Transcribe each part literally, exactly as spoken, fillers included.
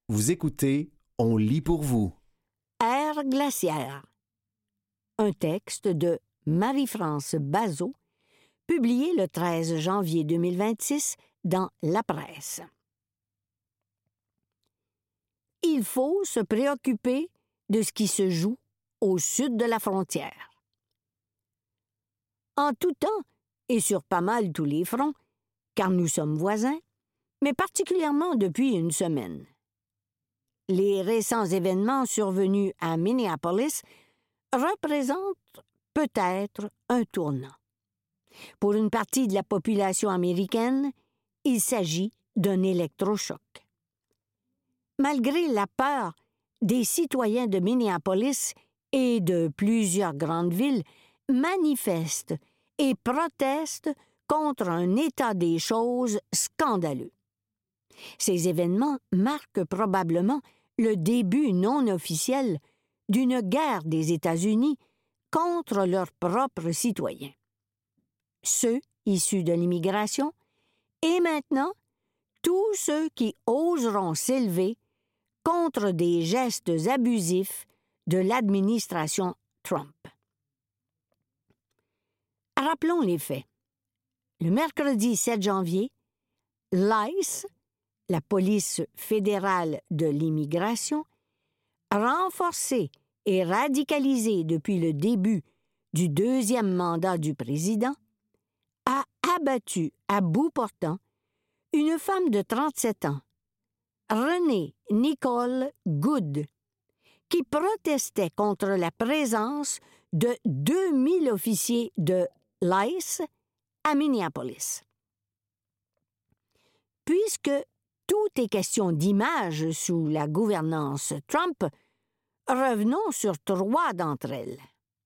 Vous écoutez, on lit pour vous. Ère glaciaire. Un texte de Marie-France Bazot, publié le treize janvier deux mille vingt-six dans La Presse. Il faut se préoccuper de ce qui se joue au sud de la frontière. En tout temps et sur pas mal tous les fronts, car nous sommes voisins, mais particulièrement depuis une semaine. Les récents événements survenus à Minneapolis représentent peut-être un tournant. Pour une partie de la population américaine, il s'agit d'un électrochoc. Malgré la peur des citoyens de Minneapolis et de plusieurs grandes villes manifestent et protestent contre un état des choses scandaleux. Ces événements marquent probablement le début non officiel d'une guerre des États-Unis contre leurs propres citoyens. Ceux issus de l'immigration et maintenant tous ceux qui oseront s'élever contre des gestes abusifs de l'administration Trump. Rappelons les faits. Le mercredi sept janvier, l'I C E, la police fédérale de l'immigration, renforcée et radicalisée depuis le début du deuxième mandat du président, a abattu à bout portant une femme de trente-sept ans, Renée Nicole Goode, qui protestait contre la présence de deux mille officiers de l'I C E à Minneapolis. Puisque tout est question d'image sous la gouvernance Trump, revenons sur trois d'entre elles.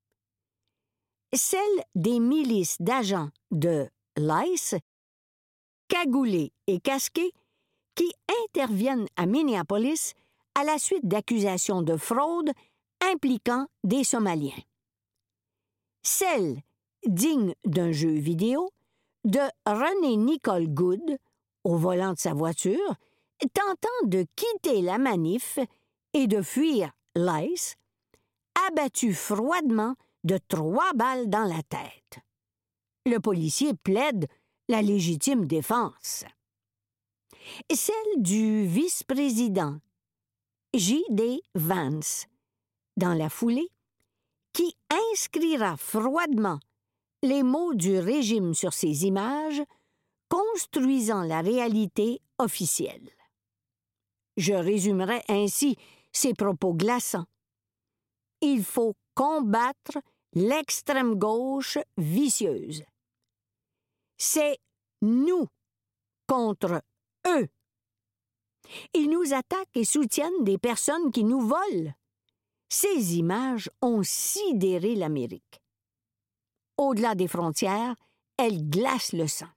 Celle des milices d'agents de l'I C E, cagoulés et casqués, qui interviennent à Minneapolis à la suite d'accusations de fraude impliquant des Somaliens. Celle, digne d'un jeu vidéo, de Renée Nicole Goode, au volant de sa voiture, tentant de quitter la manif et de fuir l'I C E, abattu froidement de trois balles dans la tête. Le policier plaide la légitime défense. Celle du vice-président J D Vance, dans la foulée, qui inscrira froidement les mots du régime sur ses images, construisant la réalité officielle. Je résumerai ainsi ses propos glaçants. Il faut combattre l'extrême gauche vicieuse. C'est nous contre eux. Ils nous attaquent et soutiennent des personnes qui nous volent. Ces images ont sidéré l'Amérique. Au-delà des frontières, elles glacent le sang.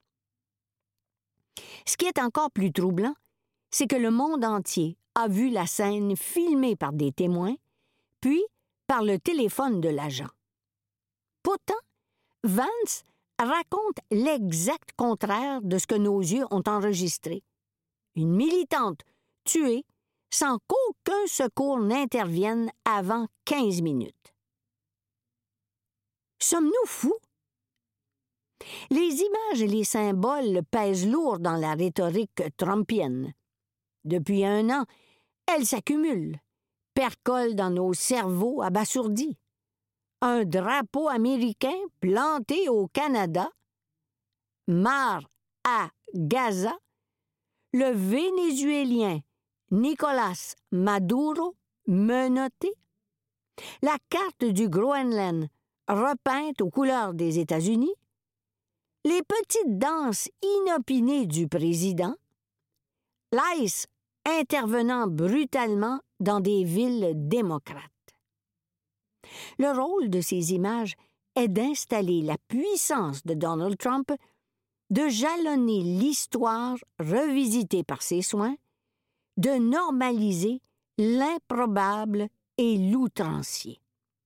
Ce qui est encore plus troublant, c'est que le monde entier a vu la scène filmée par des témoins, puis par le téléphone de l'agent. Pourtant, Vance raconte l'exact contraire de ce que nos yeux ont enregistré. Une militante tuée sans qu'aucun secours n'intervienne avant quinze minutes. Sommes-nous fous? Les images et les symboles pèsent lourd dans la rhétorique trumpienne. Depuis un an, elles s'accumulent, percolent dans nos cerveaux abasourdis. Un drapeau américain planté au Canada, Mar à Gaza, le Vénézuélien Nicolás Maduro menotté, la carte du Groenland repeinte aux couleurs des États-Unis, les petites danses inopinées du président, l'I C E intervenant brutalement dans des villes démocrates. Le rôle de ces images est d'installer la puissance de Donald Trump, de jalonner l'histoire revisitée par ses soins, de normaliser l'improbable et l'outrancier.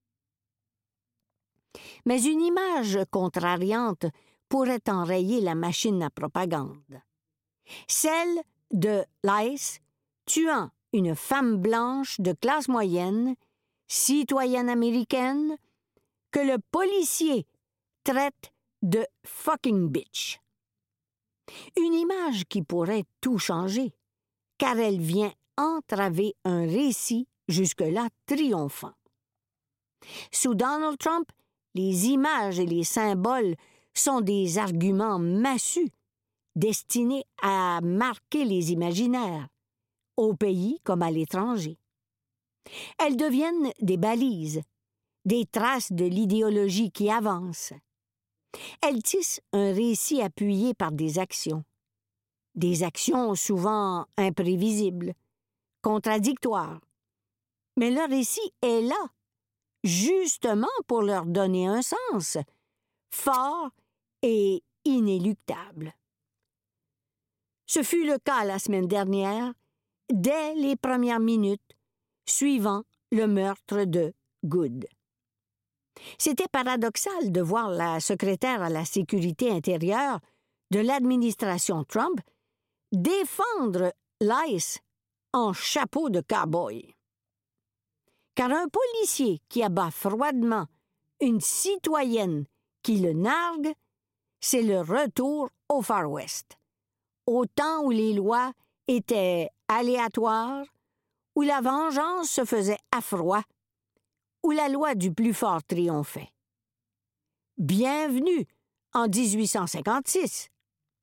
Mais une image contrariante pourrait enrayer la machine à propagande. Celle de l'I C E tuant une femme blanche de classe moyenne, citoyenne américaine, que le policier traite de « fucking bitch ». Une image qui pourrait tout changer, car elle vient entraver un récit jusque-là triomphant. Sous Donald Trump, les images et les symboles sont des arguments massus, destinés à marquer les imaginaires, au pays comme à l'étranger. Elles deviennent des balises, des traces de l'idéologie qui avance. Elles tissent un récit appuyé par des actions. Des actions souvent imprévisibles, contradictoires. Mais le récit est là, justement pour leur donner un sens, fort et inéluctable. Ce fut le cas la semaine dernière, dès les premières minutes suivant le meurtre de Good. C'était paradoxal de voir la secrétaire à la sécurité intérieure de l'administration Trump défendre l'ICE en chapeau de cow-boy. Car un policier qui abat froidement une citoyenne qui le nargue, c'est le retour au Far West, au temps où les lois étaient aléatoires, où la vengeance se faisait à froid, où la loi du plus fort triomphait. Bienvenue en dix-huit cent cinquante-six.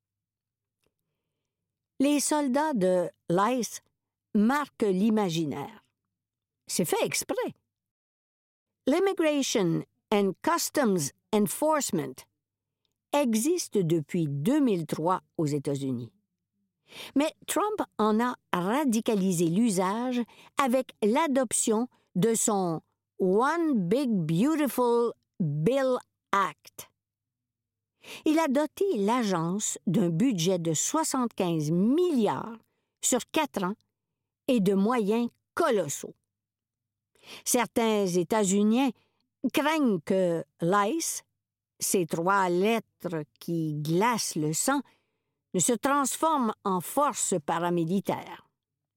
Les soldats de l'ICE marquent l'imaginaire. C'est fait exprès. L'Immigration and Customs Enforcement existe depuis deux mille trois aux États-Unis. Mais Trump en a radicalisé l'usage avec l'adoption de son One Big Beautiful Bill Act. Il a doté l'agence d'un budget de soixante-quinze milliards sur quatre ans et de moyens colossaux. Certains États-Uniens craignent que l'ICE, ces trois lettres qui glacent le sang, ne se transforme en force paramilitaire.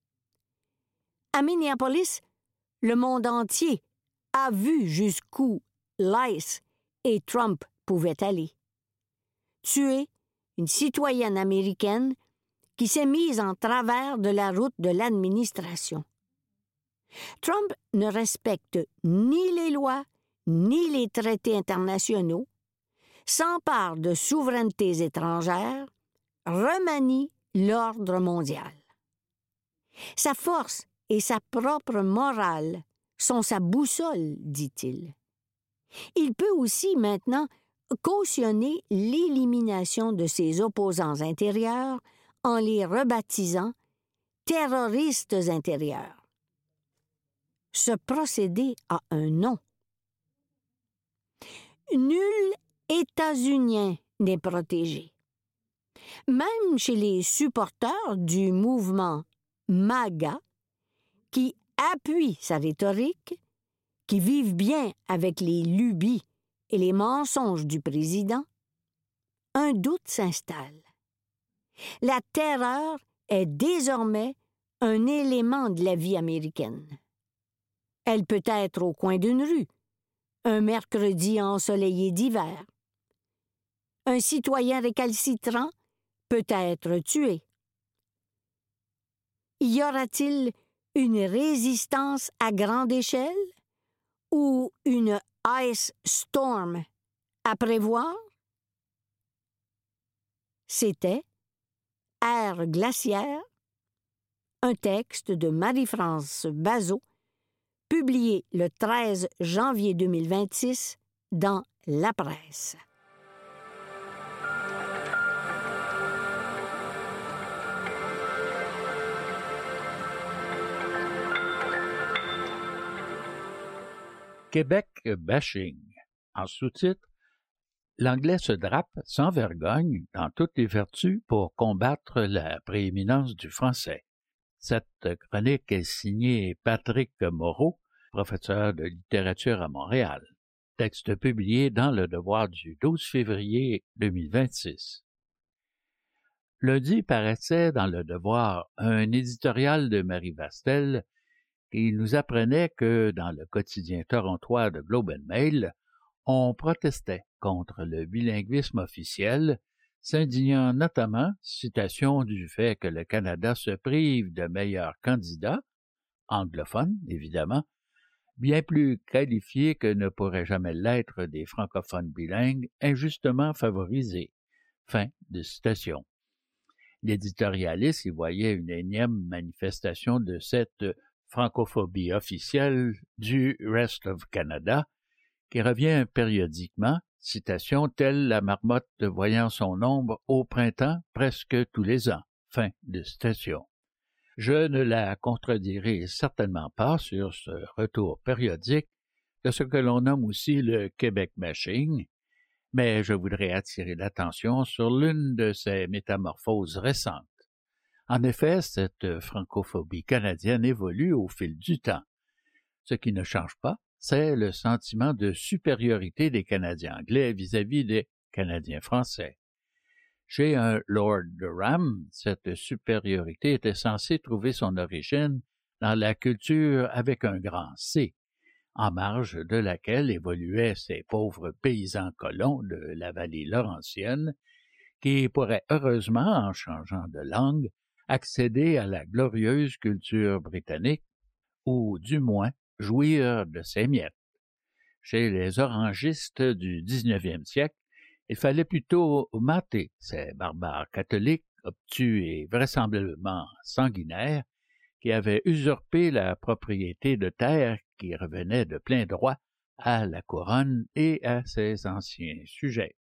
À Minneapolis, le monde entier a vu jusqu'où l'ICE et Trump pouvaient aller. Tuer une citoyenne américaine qui s'est mise en travers de la route de l'administration. Trump ne respecte ni les lois, ni les traités internationaux, s'empare de souverainetés étrangères, remanie l'ordre mondial. Sa force et sa propre morale sont sa boussole, dit-il. Il peut aussi maintenant cautionner l'élimination de ses opposants intérieurs en les rebaptisant terroristes intérieurs. Ce procédé a un nom. Nul États-Unien n'est protégé. Même chez les supporters du mouvement MAGA, qui appuient sa rhétorique, qui vivent bien avec les lubies et les mensonges du président, un doute s'installe. La terreur est désormais un élément de la vie américaine. Elle peut être au coin d'une rue, un mercredi ensoleillé d'hiver. Un citoyen récalcitrant peut être tué. Y aura-t-il une résistance à grande échelle ou une ice storm à prévoir? C'était Ère glaciaire, un texte de Marie-France Bazot, publié le treize janvier deux mille vingt-six dans La Presse. Québec bashing. En sous-titre, l'anglais se drape sans vergogne dans toutes les vertus pour combattre la prééminence du français. Cette chronique est signée Patrick Moreau, professeur de littérature à Montréal. Texte publié dans Le Devoir du douze février deux mille vingt-six. Lundi paraissait dans Le Devoir un éditorial de Marie Vastel qui nous apprenait que dans le quotidien torontois de Globe and Mail, on protestait contre le bilinguisme officiel, s'indignant notamment, citation, du fait que le Canada se prive de meilleurs candidats, anglophones évidemment, bien plus qualifiés que ne pourraient jamais l'être des francophones bilingues injustement favorisés. Fin de citation. L'éditorialiste y voyait une énième manifestation de cette francophobie officielle du Rest of Canada qui revient périodiquement, citation, telle la marmotte voyant son ombre au printemps presque tous les ans. Fin de citation. Je ne la contredirai certainement pas sur ce retour périodique de ce que l'on nomme aussi le Québec bashing, mais je voudrais attirer l'attention sur l'une de ces métamorphoses récentes. En effet, cette francophobie canadienne évolue au fil du temps. Ce qui ne change pas, c'est le sentiment de supériorité des Canadiens anglais vis-à-vis des Canadiens français. Chez un Lord Durham, cette supériorité était censée trouver son origine dans la culture avec un grand C, en marge de laquelle évoluaient ces pauvres paysans colons de la vallée laurentienne, qui pourraient heureusement, en changeant de langue, accéder à la glorieuse culture britannique, ou du moins jouir de ses miettes. Chez les orangistes du dix-neuvième siècle, il fallait plutôt mater ces barbares catholiques, obtus et vraisemblablement sanguinaires, qui avaient usurpé la propriété de terre qui revenait de plein droit à la couronne et à ses anciens sujets.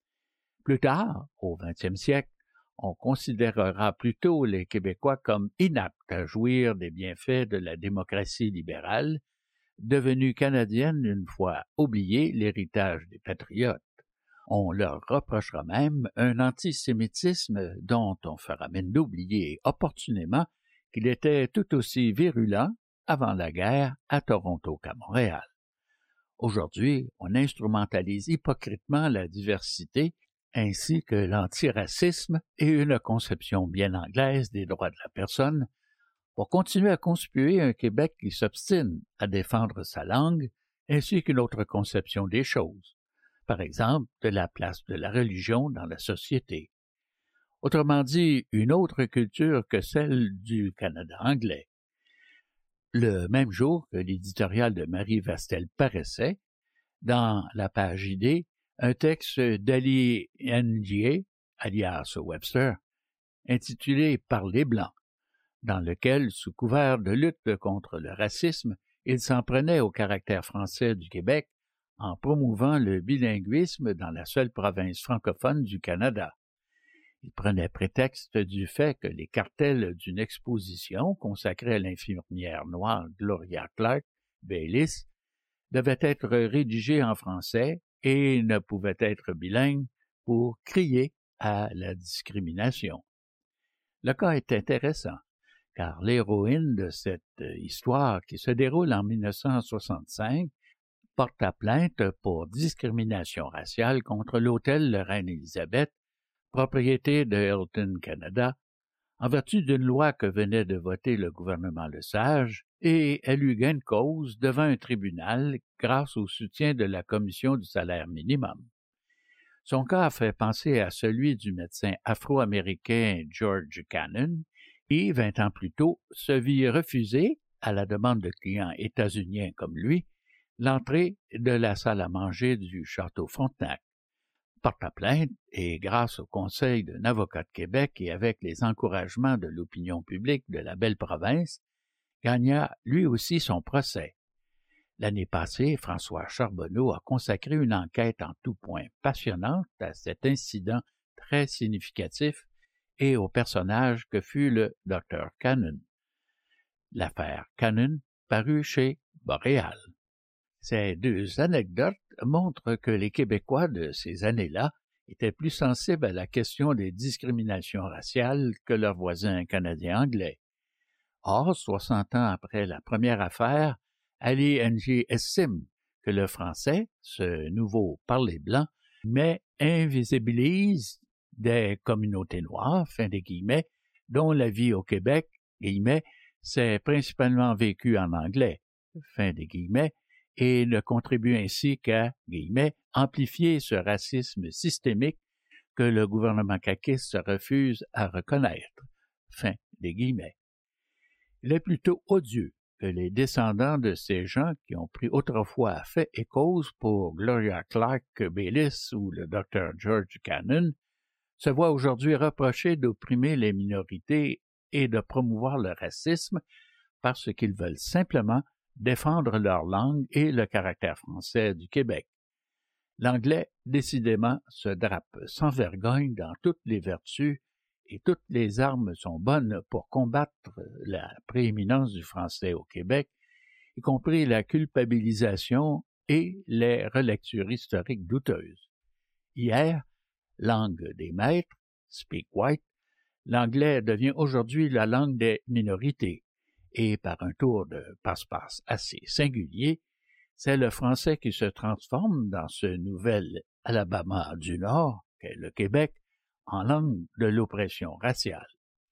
Plus tard, au vingtième siècle, on considérera plutôt les Québécois comme inaptes à jouir des bienfaits de la démocratie libérale, devenue canadienne une fois oublié l'héritage des patriotes. On leur reprochera même un antisémitisme dont on fera mine d'oublier opportunément qu'il était tout aussi virulent avant la guerre à Toronto qu'à Montréal. Aujourd'hui, on instrumentalise hypocritement la diversité ainsi que l'antiracisme et une conception bien anglaise des droits de la personne pour continuer à conspuer un Québec qui s'obstine à défendre sa langue ainsi qu'une autre conception des choses, par exemple de la place de la religion dans la société. Autrement dit, une autre culture que celle du Canada anglais. Le même jour que l'éditorial de Marie Vastel paraissait, dans la page idée, un texte d'Ali Ndiaye, alias Webster, intitulé « Par les Blancs », dans lequel, sous couvert de lutte contre le racisme, il s'en prenait au caractère français du Québec en promouvant le bilinguisme dans la seule province francophone du Canada. Il prenait prétexte du fait que les cartels d'une exposition consacrée à l'infirmière noire Gloria Clark Bayliss devaient être rédigés en français et ne pouvaient être bilingues pour crier à la discrimination. Le cas est intéressant, car l'héroïne de cette histoire qui se déroule en mille neuf cent soixante-cinq porta plainte pour discrimination raciale contre l'hôtel de Reine-Élisabeth, propriété de Hilton Canada, en vertu d'une loi que venait de voter le gouvernement Lesage, et elle eut gain de cause devant un tribunal grâce au soutien de la Commission du salaire minimum. Son cas fait penser à celui du médecin afro-américain George Cannon, qui, vingt ans plus tôt, se vit refuser, à la demande de clients états-uniens comme lui, l'entrée de la salle à manger du Château Frontenac. Porta plainte et, grâce au conseil d'un avocat de Québec et avec les encouragements de l'opinion publique de la belle province, gagna lui aussi son procès. L'année passée, François Charbonneau a consacré une enquête en tout point passionnante à cet incident très significatif et au personnage que fut le docteur Cannon. L'affaire Cannon parut chez Boréal. Ces deux anecdotes montrent que les Québécois de ces années-là étaient plus sensibles à la question des discriminations raciales que leurs voisins canadiens anglais. Or, soixante ans après la première affaire, Ali Ndiaye estime que le français, ce nouveau parler blanc, mais invisibilise des communautés noires, fin des guillemets, dont la vie au Québec, guillemets, s'est principalement vécue en anglais, fin des guillemets, et ne contribue ainsi qu'à, guillemets, amplifier ce racisme systémique que le gouvernement caquiste se refuse à reconnaître, fin des guillemets. Il est plutôt odieux que les descendants de ces gens qui ont pris autrefois à fait et cause pour Gloria Clark Bayliss ou le docteur George Cannon se voient aujourd'hui reprocher d'opprimer les minorités et de promouvoir le racisme parce qu'ils veulent simplement défendre leur langue et le caractère français du Québec. L'anglais, décidément, se drape sans vergogne dans toutes les vertus et toutes les armes sont bonnes pour combattre la prééminence du français au Québec, y compris la culpabilisation et les relectures historiques douteuses. Hier, langue des maîtres, speak white, l'anglais devient aujourd'hui la langue des minorités, et par un tour de passe-passe assez singulier, c'est le français qui se transforme dans ce nouvel Alabama du Nord, qu'est le Québec, en langue de l'oppression raciale.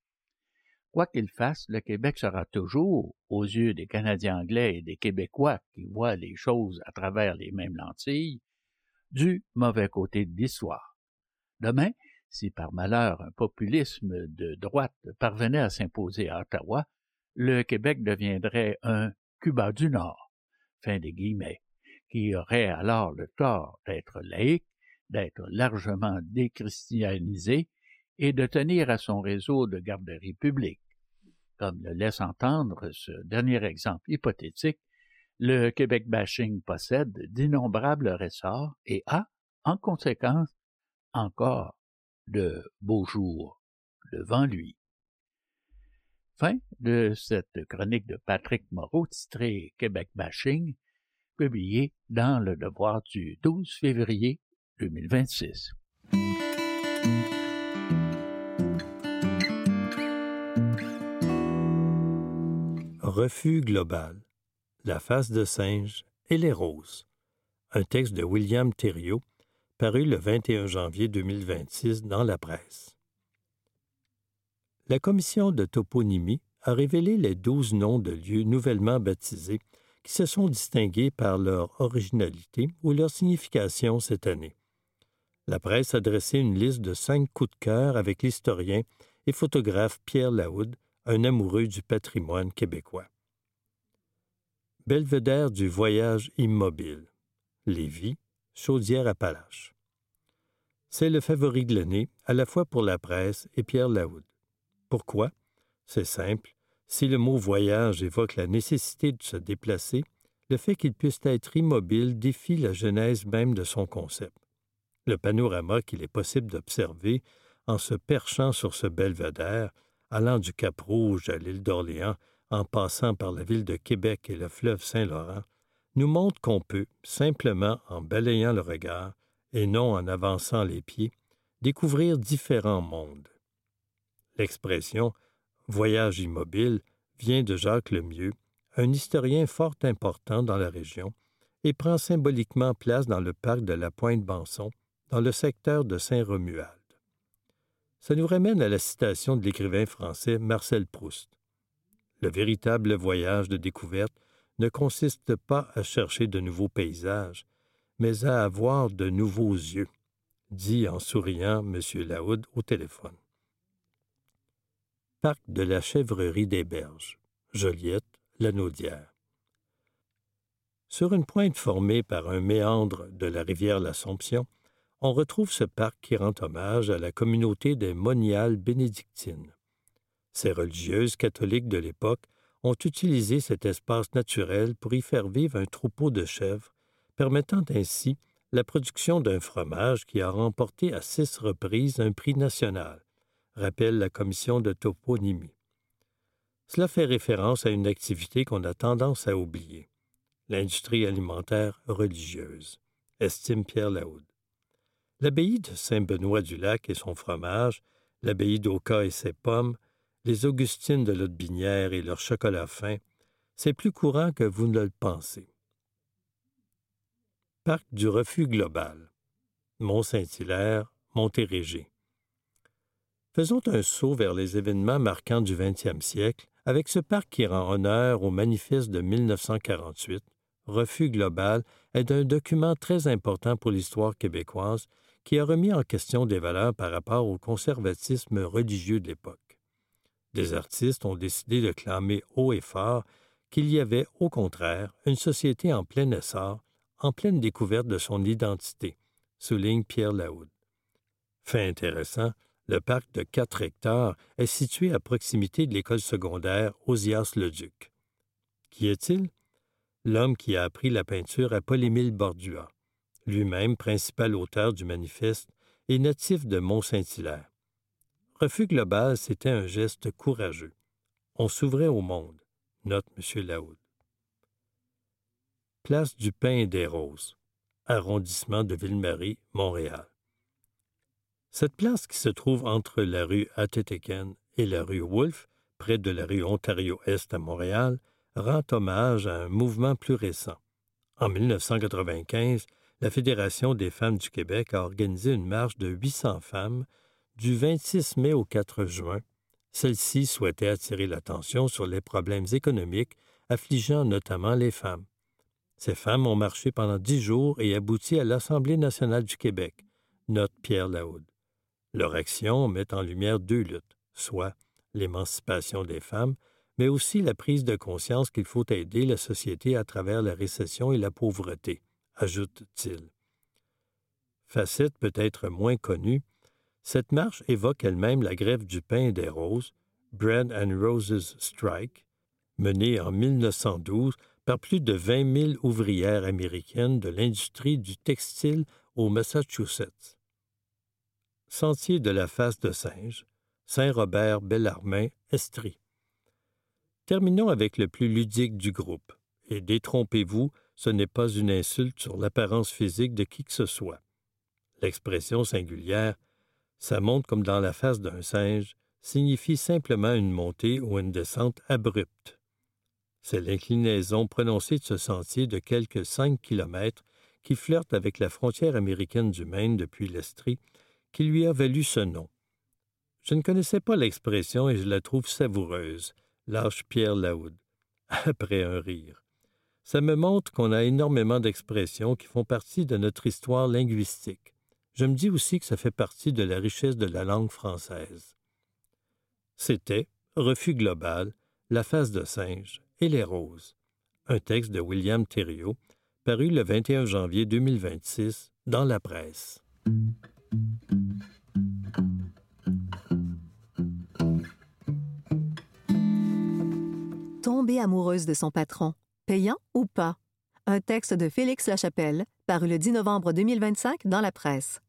Quoi qu'il fasse, le Québec sera toujours, aux yeux des Canadiens anglais et des Québécois qui voient les choses à travers les mêmes lentilles, du mauvais côté de l'histoire. Demain, si par malheur un populisme de droite parvenait à s'imposer à Ottawa, le Québec deviendrait un Cuba du Nord, fin des guillemets, qui aurait alors le tort d'être laïque, d'être largement déchristianisé et de tenir à son réseau de garderies publiques. Comme le laisse entendre ce dernier exemple hypothétique, le Québec bashing possède d'innombrables ressorts et a, en conséquence, encore de beaux jours devant lui. Fin de cette chronique de Patrick Moreau titrée Québec bashing, publiée dans Le Devoir du douze février deux mille vingt-six. Refus global, la face de singe et les roses. Un texte de William Thériault, paru le vingt et un janvier deux mille vingt-six dans la presse. La commission de toponymie a révélé les douze noms de lieux nouvellement baptisés qui se sont distingués par leur originalité ou leur signification cette année. La presse a dressé une liste de cinq coups de cœur avec l'historien et photographe Pierre Laoud, un amoureux du patrimoine québécois. Belvédère du voyage immobile. Lévis, Chaudière-Appalaches. C'est le favori de l'année, à la fois pour la presse et Pierre Laoud. Pourquoi? C'est simple. Si le mot « voyage » évoque la nécessité de se déplacer, le fait qu'il puisse être immobile défie la genèse même de son concept. Le panorama qu'il est possible d'observer en se perchant sur ce belvédère, allant du Cap-Rouge à l'île d'Orléans, en passant par la ville de Québec et le fleuve Saint-Laurent, nous montre qu'on peut, simplement en balayant le regard, et non en avançant les pieds, découvrir différents mondes. L'expression « voyage immobile » vient de Jacques Lemieux, un historien fort important dans la région, et prend symboliquement place dans le parc de la Pointe-Banson, dans le secteur de Saint-Romuald. Ça nous ramène à la citation de l'écrivain français Marcel Proust. « Le véritable voyage de découverte ne consiste pas à chercher de nouveaux paysages, mais à avoir de nouveaux yeux », dit en souriant M. Laoud au téléphone. Parc de la Chèvrerie des Berges, Joliette, Lanaudière. Sur une pointe formée par un méandre de la rivière l'Assomption, on retrouve ce parc qui rend hommage à la communauté des moniales bénédictines. Ces religieuses catholiques de l'époque ont utilisé cet espace naturel pour y faire vivre un troupeau de chèvres, permettant ainsi la production d'un fromage qui a remporté à six reprises un prix national, rappelle la commission de toponymie. Cela fait référence à une activité qu'on a tendance à oublier, l'industrie alimentaire religieuse, estime Pierre Laoud. L'abbaye de Saint-Benoît-du-Lac et son fromage, l'abbaye d'Oka et ses pommes, les Augustines de Lotbinière et leur chocolat fin, c'est plus courant que vous ne le pensez. Parc du refus global, Mont-Saint-Hilaire, Montérégie. Faisons un saut vers les événements marquants du vingtième siècle avec ce parc qui rend honneur au manifeste de mille neuf cent quarante-huit. Refus global est un document très important pour l'histoire québécoise qui a remis en question des valeurs par rapport au conservatisme religieux de l'époque. Des artistes ont décidé de clamer haut et fort qu'il y avait, au contraire, une société en plein essor, en pleine découverte de son identité, souligne Pierre Laoud. Fait intéressant, le parc de quatre hectares est situé à proximité de l'école secondaire Ozias-le-Duc. Qui est-il? L'homme qui a appris la peinture à Paul-Émile Bordua, lui-même principal auteur du manifeste et natif de Mont-Saint-Hilaire. Refus global, c'était un geste courageux. On s'ouvrait au monde, note M. Laoud. Place du Pain et des Roses, arrondissement de Ville-Marie, Montréal. Cette place qui se trouve entre la rue Athétéken et la rue Wolfe, près de la rue Ontario-Est à Montréal, rend hommage à un mouvement plus récent. En mille neuf cent quatre-vingt-quinze, la Fédération des femmes du Québec a organisé une marche de huit cents femmes du vingt-six mai au quatre juin. Celle-ci souhaitait attirer l'attention sur les problèmes économiques affligeant notamment les femmes. Ces femmes ont marché pendant dix jours et abouti à l'Assemblée nationale du Québec, note Pierre Laoud. Leur action met en lumière deux luttes, soit l'émancipation des femmes, mais aussi la prise de conscience qu'il faut aider la société à travers la récession et la pauvreté, ajoute-t-il. Facette peut-être moins connue, cette marche évoque elle-même la grève du pain et des roses, Bread and Roses Strike, menée en mille neuf cent douze par plus de vingt mille ouvrières américaines de l'industrie du textile au Massachusetts. Sentier de la face de singe, Saint-Robert-Bellarmin, Estrie. Terminons avec le plus ludique du groupe. Et détrompez-vous, ce n'est pas une insulte sur l'apparence physique de qui que ce soit. L'expression singulière « ça monte comme dans la face d'un singe » signifie simplement une montée ou une descente abrupte. C'est l'inclinaison prononcée de ce sentier de quelques cinq kilomètres qui flirte avec la frontière américaine du Maine depuis l'Estrie qui lui a valu ce nom. Je ne connaissais pas l'expression et je la trouve savoureuse, lâche Pierre Laoud, après un rire. Ça me montre qu'on a énormément d'expressions qui font partie de notre histoire linguistique. Je me dis aussi que ça fait partie de la richesse de la langue française. C'était Refus global, la face de singe et les roses, un texte de William Thériault, paru le vingt et un janvier deux mille vingt-six dans la presse. Tomber amoureuse de son patron, payant ou pas? Un texte de Félix Lachapelle, paru le dix novembre deux mille vingt-cinq dans la presse.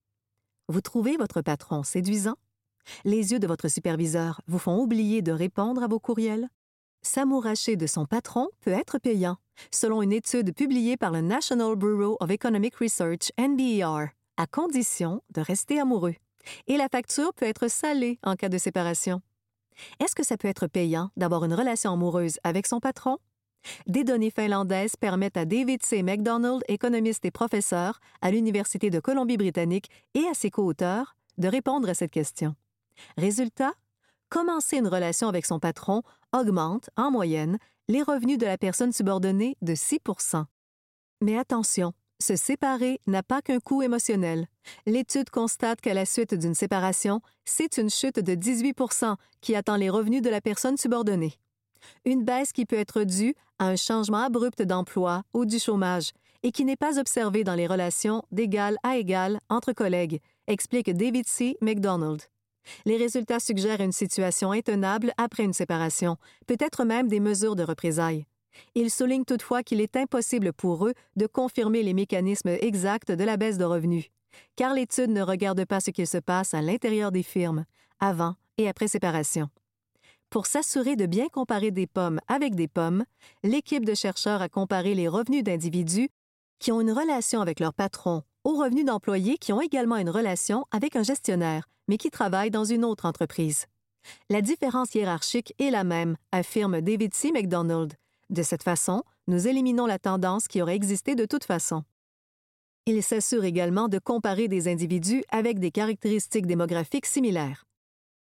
Vous trouvez votre patron séduisant? Les yeux de votre superviseur vous font oublier de répondre à vos courriels? S'amouracher de son patron peut être payant, selon une étude publiée par le National Bureau of Economic Research, N B E R, à condition de rester amoureux. Et la facture peut être salée en cas de séparation. Est-ce que ça peut être payant d'avoir une relation amoureuse avec son patron? Des données finlandaises permettent à David C. MacDonald, économiste et professeur à l'Université de Colombie-Britannique et à ses co-auteurs, de répondre à cette question. Résultat, commencer une relation avec son patron augmente, en moyenne, les revenus de la personne subordonnée de six pour cent. Mais attention, se séparer n'a pas qu'un coût émotionnel. L'étude constate qu'à la suite d'une séparation, c'est une chute de dix-huit pour cent qui attend les revenus de la personne subordonnée. Une baisse qui peut être due à un changement abrupt d'emploi ou du chômage et qui n'est pas observée dans les relations d'égal à égal entre collègues, explique David C. MacDonald. Les résultats suggèrent une situation intenable après une séparation, peut-être même des mesures de représailles. Il souligne toutefois qu'il est impossible pour eux de confirmer les mécanismes exacts de la baisse de revenus, car l'étude ne regarde pas ce qu'il se passe à l'intérieur des firmes, avant et après séparation. Pour s'assurer de bien comparer des pommes avec des pommes, l'équipe de chercheurs a comparé les revenus d'individus qui ont une relation avec leur patron aux revenus d'employés qui ont également une relation avec un gestionnaire, mais qui travaillent dans une autre entreprise. La différence hiérarchique est la même, affirme David C. MacDonald. De cette façon, nous éliminons la tendance qui aurait existé de toute façon. Il s'assure également de comparer des individus avec des caractéristiques démographiques similaires.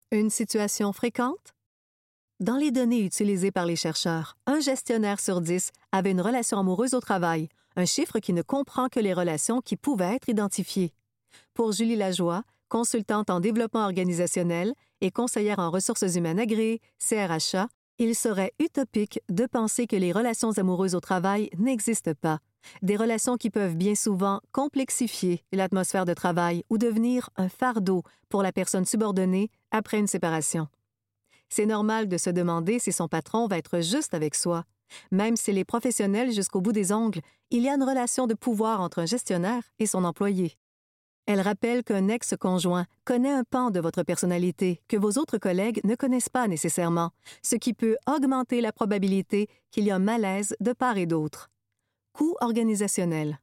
Une situation fréquente? Dans les données utilisées par les chercheurs, un gestionnaire sur dix avait une relation amoureuse au travail, un chiffre qui ne comprend que les relations qui pouvaient être identifiées. Pour Julie Lajoie, consultante en développement organisationnel et conseillère en ressources humaines agréées, C R H A, il serait utopique de penser que les relations amoureuses au travail n'existent pas. Des relations qui peuvent bien souvent complexifier l'atmosphère de travail ou devenir un fardeau pour la personne subordonnée après une séparation. C'est normal de se demander si son patron va être juste avec soi. Même s'il est professionnel jusqu'au bout des ongles, il y a une relation de pouvoir entre un gestionnaire et son employé. Elle rappelle qu'un ex-conjoint connaît un pan de votre personnalité que vos autres collègues ne connaissent pas nécessairement, ce qui peut augmenter la probabilité qu'il y ait un malaise de part et d'autre. Coût organisationnel.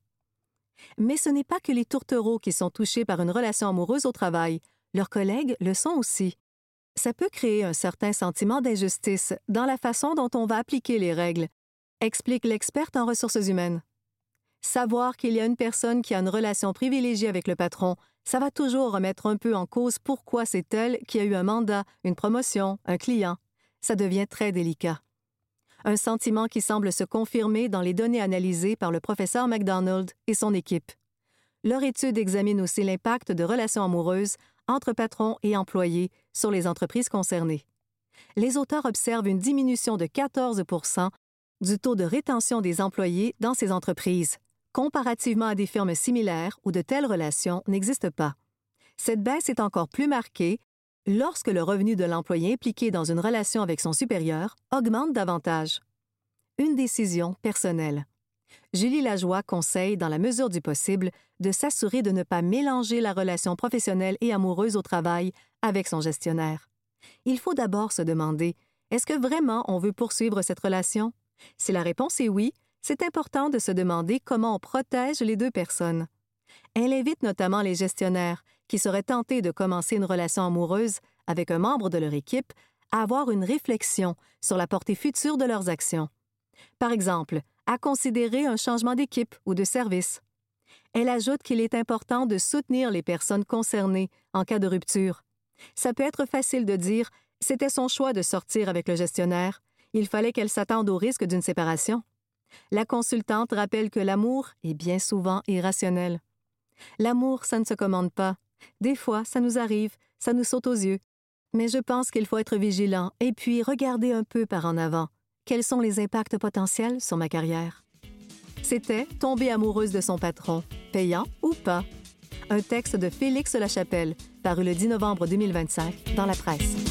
Mais ce n'est pas que les tourtereaux qui sont touchés par une relation amoureuse au travail, leurs collègues le sont aussi. Ça peut créer un certain sentiment d'injustice dans la façon dont on va appliquer les règles, explique l'experte en ressources humaines. Savoir qu'il y a une personne qui a une relation privilégiée avec le patron, ça va toujours remettre un peu en cause pourquoi c'est elle qui a eu un mandat, une promotion, un client. Ça devient très délicat. Un sentiment qui semble se confirmer dans les données analysées par le professeur McDonald et son équipe. Leur étude examine aussi l'impact de relations amoureuses entre patrons et employés sur les entreprises concernées. Les auteurs observent une diminution de quatorze pour cent du taux de rétention des employés dans ces entreprises, comparativement à des firmes similaires où de telles relations n'existent pas. Cette baisse est encore plus marquée lorsque le revenu de l'employé impliqué dans une relation avec son supérieur augmente davantage. Une décision personnelle. Julie Lajoie conseille, dans la mesure du possible, de s'assurer de ne pas mélanger la relation professionnelle et amoureuse au travail avec son gestionnaire. Il faut d'abord se demander, est-ce que vraiment on veut poursuivre cette relation? Si la réponse est oui, c'est important de se demander comment on protège les deux personnes. Elle invite notamment les gestionnaires qui seraient tentés de commencer une relation amoureuse avec un membre de leur équipe à avoir une réflexion sur la portée future de leurs actions. Par exemple, à considérer un changement d'équipe ou de service. Elle ajoute qu'il est important de soutenir les personnes concernées en cas de rupture. Ça peut être facile de dire « c'était son choix de sortir avec le gestionnaire, il fallait qu'elle s'attende au risque d'une séparation ». La consultante rappelle que l'amour est bien souvent irrationnel. L'amour, ça ne se commande pas. Des fois, ça nous arrive, ça nous saute aux yeux. Mais je pense qu'il faut être vigilant et puis regarder un peu par en avant. Quels sont les impacts potentiels sur ma carrière? C'était « Tomber amoureuse de son patron, payant ou pas ?» Un texte de Félix Lachapelle, paru le dix novembre deux mille vingt-cinq dans la presse.